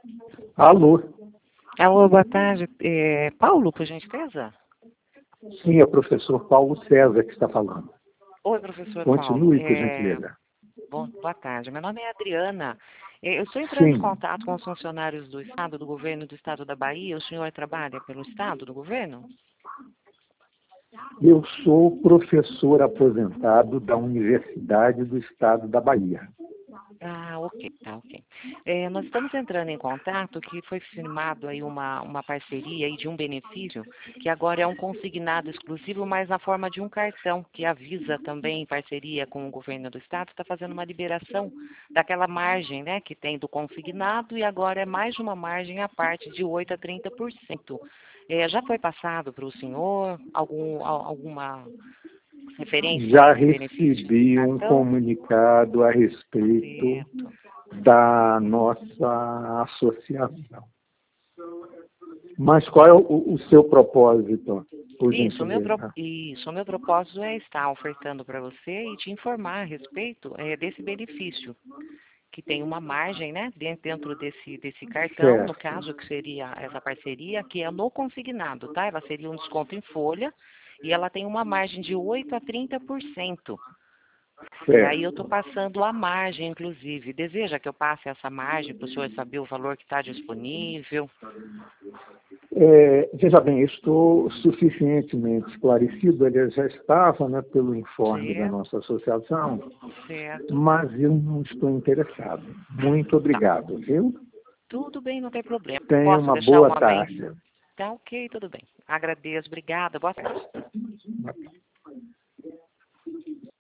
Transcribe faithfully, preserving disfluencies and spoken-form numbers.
Alô? Alô, boa tarde. É, Paulo, por gentileza? Sim, é o professor Paulo César que está falando. Oi, professor Continue, Paulo. por É, gentileza. bom, boa tarde. Meu nome é Adriana. É, eu estou entrando em Sim, contato com os funcionários do Estado, do governo do Estado da Bahia. O senhor trabalha pelo Estado, do governo? eu sou professor aposentado da Universidade do Estado da Bahia. Ah, ok, tá, ok. É, nós estamos entrando em contato que foi firmado aí uma, uma parceria aí de um benefício, que agora é um consignado exclusivo, mas na forma de um cartão, que avisa também em parceria com o governo do estado, está fazendo uma liberação daquela margem, né, que tem do consignado e agora é mais de uma margem à parte de oito a trinta por cento. É, já foi passado para o senhor algum, al- alguma referência a Já esse benefício desse recebi um cartão? comunicado a respeito Certo. da nossa associação. Mas qual é o, o seu propósito, por Isso, o meu, pro- gentileza? isso, o meu propósito é estar ofertando para você e te informar a respeito eh, desse benefício, que tem uma margem, né, den- dentro desse, desse cartão, no Certo, caso, que seria essa parceria, que é no consignado, tá? Ela seria um desconto em folha e ela tem uma margem de oito a trinta por cento. E aí eu estou certo. passando a margem, inclusive. Deseja que eu passe essa margem para o senhor saber o valor que está disponível? É, veja bem, eu estou suficientemente esclarecido, ele já estava, né, pelo informe da Certo, nossa associação, certo. mas eu não estou interessado. Muito Tá. obrigado, viu? Tudo bem, não tem problema. Tenha Posso uma deixar boa uma tarde. mensagem? Tá ok, tudo bem. Agradeço, obrigada, boa tarde.